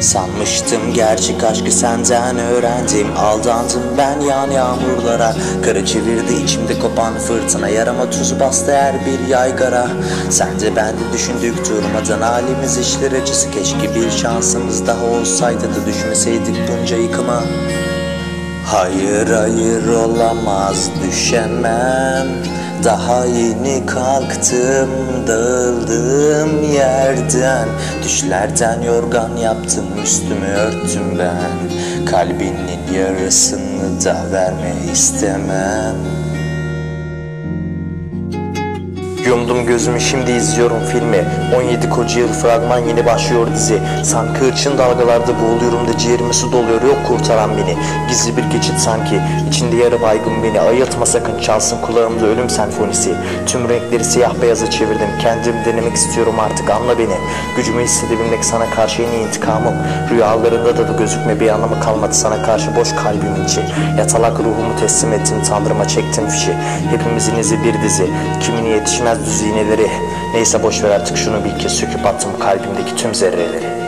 Sanmıştım gerçek aşkı senden öğrendim. Aldandım ben yağmurlara. Kara çevirdi içimde kopan fırtına. Yarama tuz bastı her bir yaygara. Sen de ben de düşündük durmadan halimiz işler acısı. Keşke bir şansımız daha olsaydı da düşmeseydik bunca yıkıma. Hayır hayır olamaz, düşemem. Daha yeni kalktım dağıldığım yerden. Düşlerden yorgan yaptım, üstümü örttüm ben. Kalbinin yarısını da verme istemem. Yumdum gözümü, şimdi izliyorum filmi. 17 koca yıl fragman, yeni başlıyor dizi. Sanki hırçın dalgalarda boğuluyorum da ciğerime su doluyor, yok kurtaran beni. Gizli bir geçit sanki, içinde yarı baygın beni. Ayıltma sakın, çalsın kulağımda ölüm senfonisi. Tüm renkleri siyah beyaza çevirdim. Kendimi denemek istiyorum artık, anla beni. Gücümü hissedebilmek sana karşı en iyi intikamım. Rüyalarında da gözükme, bir anlamı kalmadı sana karşı boş kalbimin içi. Yatalak ruhumu teslim ettim tanrıma, çektim fişi. Hepimizin izi bir dizi, kimini yetişmez düz iğneleri. Neyse boşver artık, şunu bil ki söküp attım kalbimdeki tüm zerreleri.